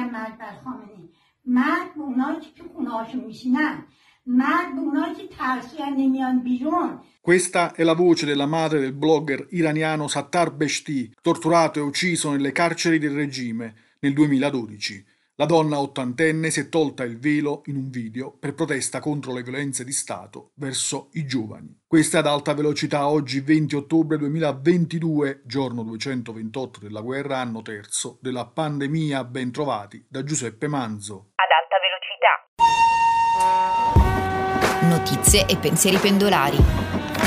نمیگم مرگ بر خامنه‌ای، مرگ به اونایی که تو خونه‌هاشون میشینن، مرگ به اونایی که ترسیان نمیان بیرون. Questa è la voce della madre del blogger iraniano Sattar Beheshti, torturato e ucciso nelle carceri del regime nel 2012. La donna ottantenne si è tolta il velo in un video per protesta contro le violenze di Stato verso i giovani. Questa è ad alta velocità, oggi 20 ottobre 2022, giorno 228 della guerra, anno terzo della pandemia. Ben trovati da Giuseppe Manzo. Ad alta velocità. Notizie e pensieri pendolari.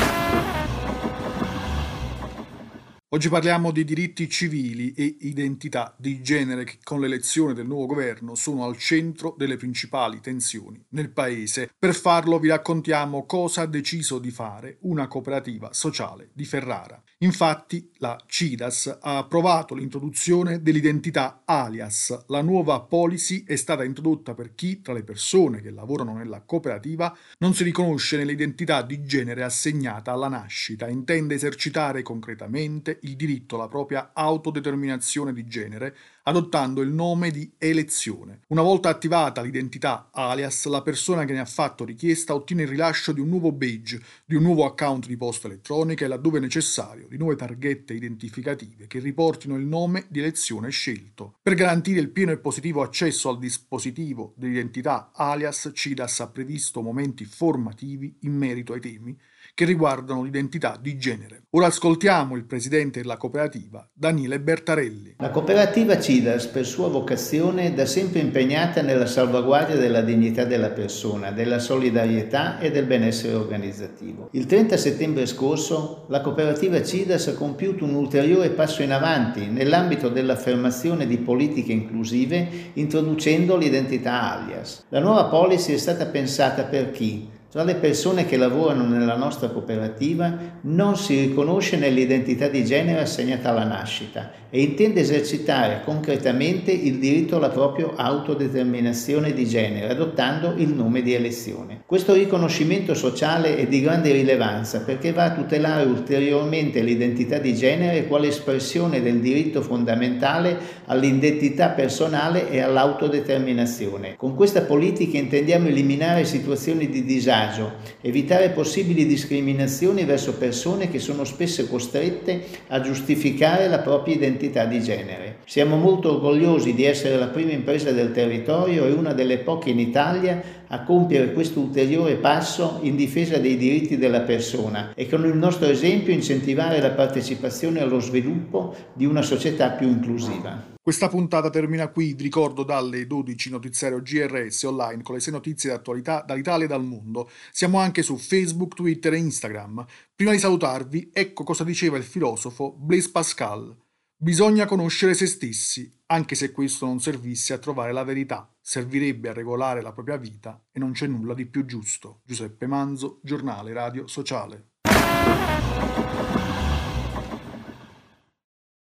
Oggi parliamo di diritti civili e identità di genere che con l'elezione del nuovo governo sono al centro delle principali tensioni nel paese. Per farlo vi raccontiamo cosa ha deciso di fare una cooperativa sociale di Ferrara. Infatti la CIDAS ha approvato l'introduzione dell'identità alias. La nuova policy è stata introdotta per chi tra le persone che lavorano nella cooperativa non si riconosce nell'identità di genere assegnata alla nascita, intende esercitare concretamente il diritto alla propria autodeterminazione di genere adottando il nome di elezione. Una volta attivata l'identità alias, la persona che ne ha fatto richiesta ottiene il rilascio di un nuovo badge, di un nuovo account di posta elettronica e, laddove necessario, di nuove targhette identificative che riportino il nome di elezione scelto. Per garantire il pieno e positivo accesso al dispositivo dell'identità alias, CIDAS ha previsto momenti formativi in merito ai temi che riguardano l'identità di genere. Ora ascoltiamo il presidente della cooperativa, Daniele Bertarelli. La cooperativa CIDAS, per sua vocazione, è da sempre impegnata nella salvaguardia della dignità della persona, della solidarietà e del benessere organizzativo. Il 30 settembre scorso la cooperativa CIDAS ha compiuto un ulteriore passo in avanti nell'ambito dell'affermazione di politiche inclusive, introducendo l'identità alias. La nuova policy è stata pensata per chi, tra le persone che lavorano nella nostra cooperativa, non si riconosce nell'identità di genere assegnata alla nascita e intende esercitare concretamente il diritto alla propria autodeterminazione di genere, adottando il nome di elezione. Questo riconoscimento sociale è di grande rilevanza perché va a tutelare ulteriormente l'identità di genere quale espressione del diritto fondamentale all'identità personale e all'autodeterminazione. Con questa politica intendiamo eliminare situazioni di disagio, evitare possibili discriminazioni verso persone che sono spesso costrette a giustificare la propria identità di genere. Siamo molto orgogliosi di essere la prima impresa del territorio e una delle poche in Italia a compiere questo ulteriore passo in difesa dei diritti della persona e con il nostro esempio incentivare la partecipazione allo sviluppo di una società più inclusiva. Questa puntata termina qui, vi ricordo dalle 12 notiziario GRS online con le 6 notizie d'attualità dall'Italia e dal mondo. Siamo anche su Facebook, Twitter e Instagram. Prima di salutarvi, ecco cosa diceva il filosofo Blaise Pascal. Bisogna conoscere se stessi, anche se questo non servisse a trovare la verità, servirebbe a regolare la propria vita e non c'è nulla di più giusto. Giuseppe Manzo, Giornale Radio Sociale.